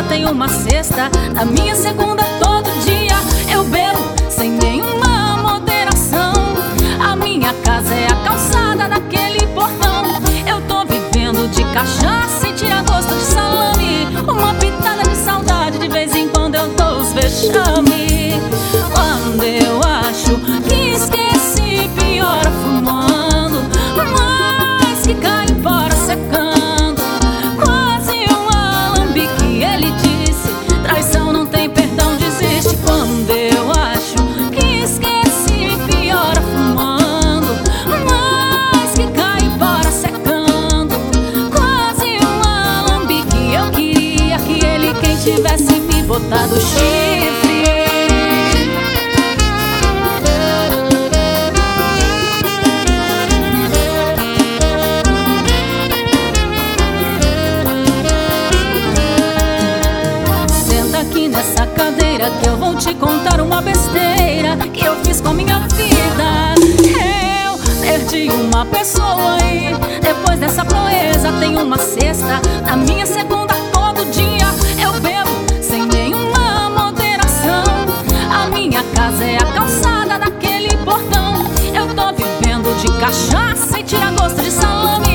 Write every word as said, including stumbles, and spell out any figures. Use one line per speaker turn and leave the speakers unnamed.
proeza, tenho uma cesta. Na minha segunda todo dia eu bebo sem nenhuma moderação. A minha casa é a calçada daquele portão. Eu tô vivendo de cachaça e tira gosto de salame. Uma pitada de saudade, de vez em quando eu dou os vexame. Quando eu acho que esqueci, piora fumando, mas que cai fora secando. Quase um alambique, ele disse: traição não tem perdão, desiste. Quando eu acho que esqueci, piora fumando, mas que cai fora secando. Quase um alambique, eu queria que ele, quem tivesse me botado chifre. Nessa cadeira que eu vou te contar uma besteira que eu fiz com a minha vida. Eu perdi uma pessoa e depois dessa proeza tenho uma cesta. Na minha segunda todo dia eu bebo sem nenhuma moderação. A minha casa é a calçada daquele portão. Eu tô vivendo de cachaça e tira gosto de salame.